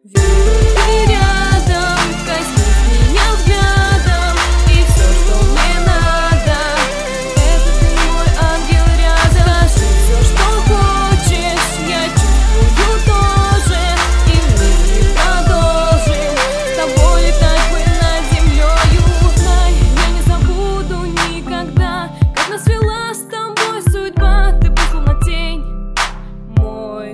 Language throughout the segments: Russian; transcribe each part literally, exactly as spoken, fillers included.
Ты рядом, коснись меня взглядом, и все, что мне надо, это ты мой ангел рядом. Скажи все, что хочешь, я чувствую тоже, и мы продолжим с тобой летать мы над землею. Знай, я не забуду никогда, как нас вела с тобой судьба. Ты был словно тень, мой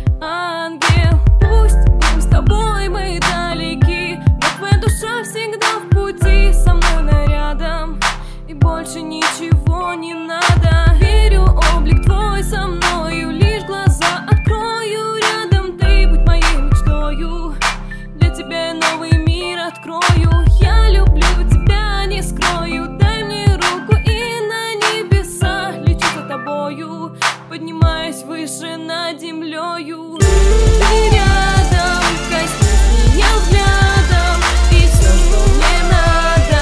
ангел. Пусть будем с тобой мы далеки, но твоя душа всегда в пути, со мной на рядом, и больше ничего не надо. Верю, облик твой со мною, лишь глаза открою. Рядом ты, будь моей мечтою, для тебя я новый мир открою. Я люблю тебя, не скрою, дай мне руку и на небеса лечу за тобою, поднимаясь выше над землею. Ты рядом, коснись меня взглядом, и все, что мне надо,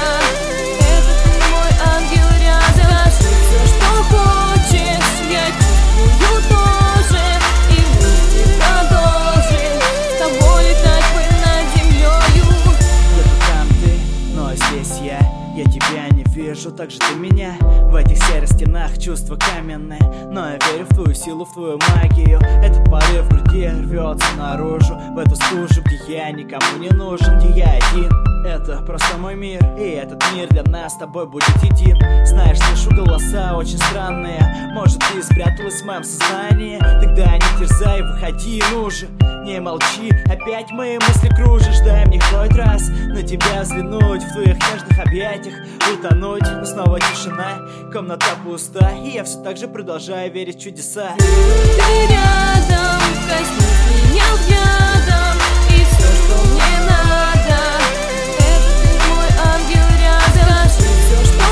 это ты мой ангел рядом. Скажи все, что хочешь, я чувствую тоже, и мы продолжим с тобой летать мы над землею. Где-то там ты, но здесь я. Я тебя не вижу, так же ты меня. В этих серых стенах чувства каменные, но я верю в твою силу, в твою магию. Этот порыв в груди рвется наружу, в эту стужу, где я никому не нужен, где я один. Это просто мой мир, и этот мир для нас с тобой будет един. Знаешь, слышу голоса очень странные, может ты спряталась в моем сознании. Тогда не терзай, выходи, ну же, не молчи, опять мои мысли кружишь. Дай мне хоть раз на тебя взглянуть, в твоих нежных объятиях утонуть. Но снова тишина, комната пуста, и я все так же продолжаю верить в чудеса. Ты рядом, коснись меня взглядом, и все, что мне надо, это ты мой ангел рядом. Скажи все, что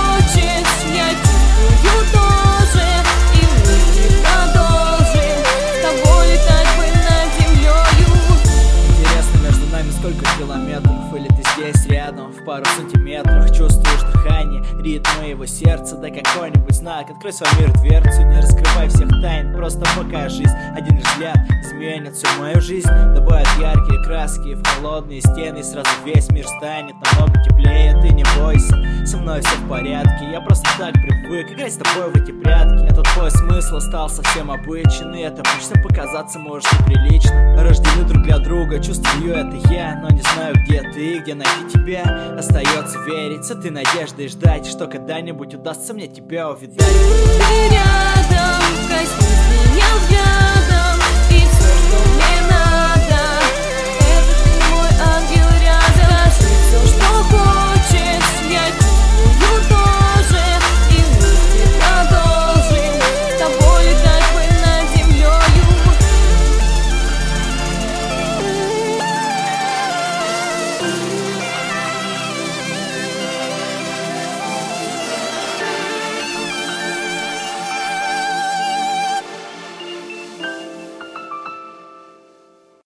хочешь, я чувствую тоже, и мы продолжим с тобой летать мы над землею. Интересно, между нами сколько километров, или ты здесь рядом, в пару сантиметрах. Чувствуешь дыхание, ритм моего сердца, дай какой-нибудь знак. Открой свой мир дверцу, не раскрывай всех тайн, просто пока жизнь, один лишь взгляд изменит всю мою жизнь. Добавят яркие краски в холодные стены, и сразу весь мир станет намного теплее. Ты не бойся, со мной все в порядке, я просто так привык играть с тобой в эти прятки. Этот твой смысл стал совсем обычный, это пусть показаться может неприлично. Рождены друг для друга, чувствую это я, но не знаю, где ты, где найти тебя. Остается верить с этой надеждой, ждать, что когда-нибудь удастся мне тебя увидать. Ты рядом, коснись меня взглядом, и все, что мне надо, это ты мой ангел рядом. Скажи все, что хочешь, я чувствую тоже, и мы продолжим с тобой летать мы над землею.